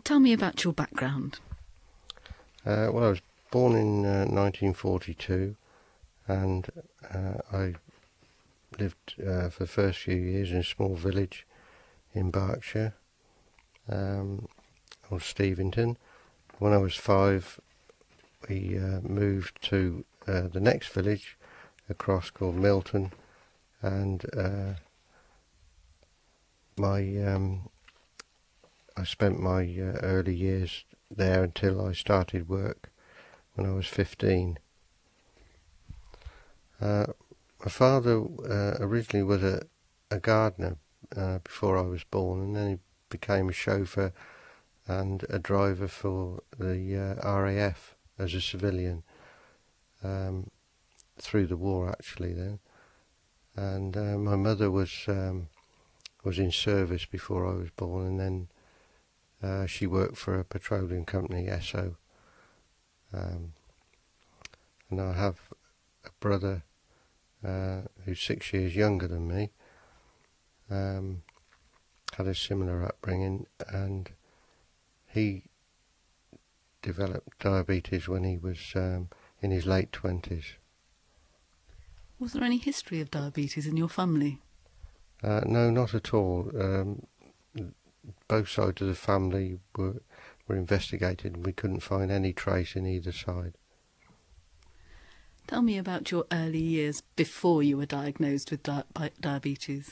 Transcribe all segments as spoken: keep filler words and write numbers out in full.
Tell me about your background. Uh, well, I was born in uh, nineteen forty-two, and uh, I lived uh, for the first few years in a small village in Berkshire, um, called Steventon. When I was five, we uh, moved to uh, the next village across called Milton, and uh, my um, I spent my uh, early years there until I started work when I was fifteen. Uh, my father uh, originally was a, a gardener uh, before I was born, and then he became a chauffeur and a driver for the uh, R A F as a civilian, um, through the war actually then. And uh, my mother was um, was in service before I was born, and then uh, she worked for a petroleum company, Esso. Um, and I have a brother uh, who's six years younger than me, um, had a similar upbringing, and he developed diabetes when he was um, in his late twenties. Was there any history of diabetes in your family? Uh, no, not at all. Um, both sides of the family were, were investigated, and we couldn't find any trace in either side. Tell me about your early years before you were diagnosed with di- diabetes.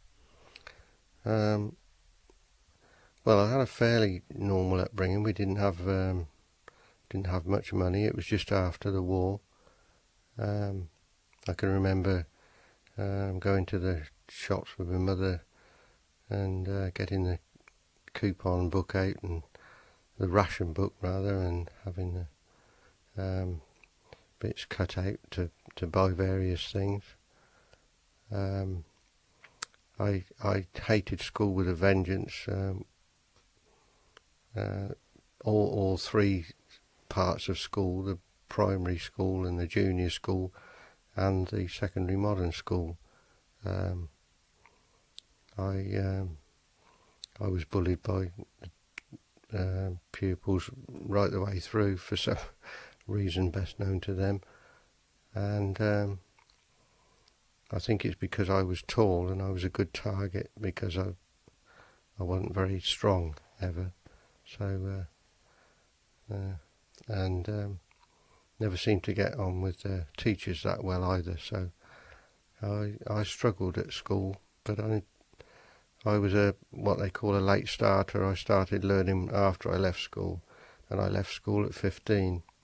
Um, well, I had a fairly normal upbringing. We didn't have um, didn't have much money. It was just after the war. Um, I can remember um, going to the shops with my mother and uh, getting the coupon book out, and the ration book rather, and having the um, bits cut out to, to buy various things. Um, I I hated school with a vengeance. Um, uh, all all three parts of school, the primary school and the junior school and the secondary modern school. Um, I um, I was bullied by uh, pupils right the way through for some reason best known to them, and um, I think it's because I was tall and I was a good target, because I I wasn't very strong ever, so uh, uh, and um, never seemed to get on with the teachers that well either. So I I struggled at school, but I I was a what they call a late starter. I started learning after I left school, and I left school at fifteen.